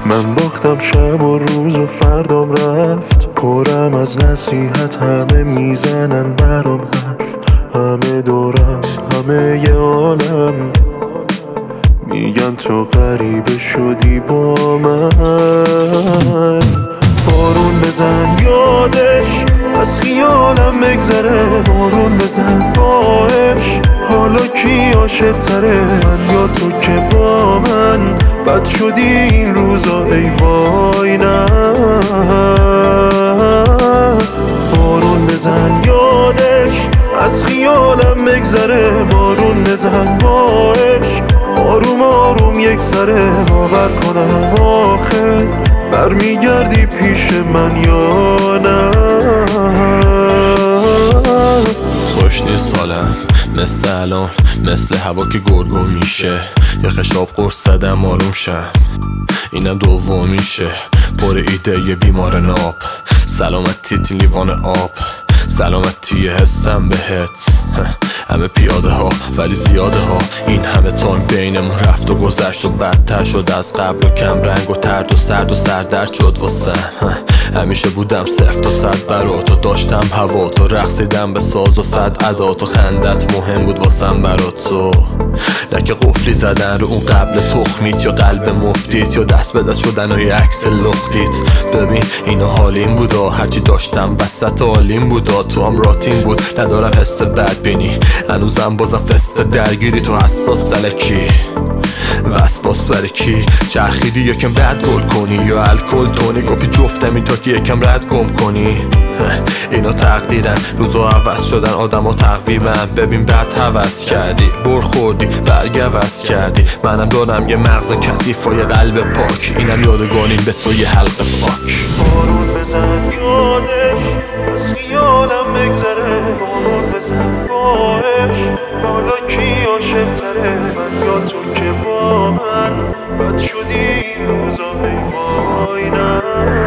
من باختم شب و روز و فردام رفت. پرم از نصیحت، همه میزنن برام حرف، همه دورم، همه ی عالم میگن تو غریبه شدی با من. بارون بزن یادش از خیالم بگذره، بارون بزن باش حالا کی عاشق تره، من یا تو که با من بد شدی این روزا ای وای نه. بارون بزن یادش از خیالم بگذره، بارون بزن باش آروم آروم یک سره، باور کنم آخه برمیگردی پیش من یا نه. خوش نیست حالم مثل الان، مثل هوا که گرگو میشه، یه خشاب قرص زدم آروم شم، اینم دومیشه. پر ایده یه بیمار ناب، سلامتی تی لیوان آب، سلامتی حسم بهت. همه پیاده ها ولی زیاده ها، این همه تایم بینمون رفت و گذشت و بدتر شد از قبل و کم رنگ و ترد و سرد و سردرد شد واسم. همیشه بودم 0 تا 100 برات و داشتم هوا تو، رقصیدم به ساز و صد عدات و خندت مهم بود واسم برات تو. نه که قفلی زدن رو اون قبل تخمیت یا قلب مفتیت یا دست به دست شدن و یه عکس لختیت. ببین اینا حالیم بودا، هرچی داشتم وسط عالیم بودا، تو هم راتین بود ندارم حس بدبینی، هنوزم بازم فست درگیری تو حساس سلکی وسواس برای کی چرخیدی یکم رد گل کنی یا الکل تونی، گفتی جفتم این تا که یکم رد گم کنی. اینا تقدیرن روزا عوض شدن آدم ها تقویمن، ببین بد حوض کردی برخوردی برگ عوض کردی، منم دارم یه مغز کثیف و یه قلب پاک، اینم یادگانیم به تو یه حلقه فاک. بارون بزن یادش از خیالم بگذره، بارون بزن باش حالا کی عاشق تره، من یا تو که با من بد شدی این روزا ای وای نه.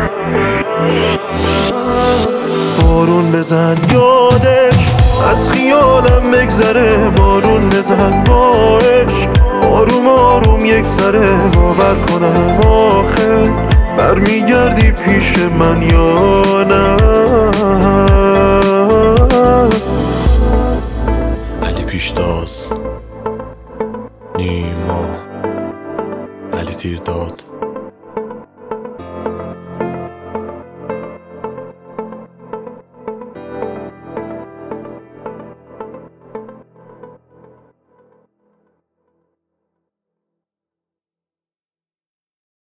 بارون بزن یادش از خیالم بگذره، بارون بزن باش آروم آروم یک سره، باور کنم آخه برمیگردی پیش من یا نه. علی پیشتاز، نیما، علی تیرداد.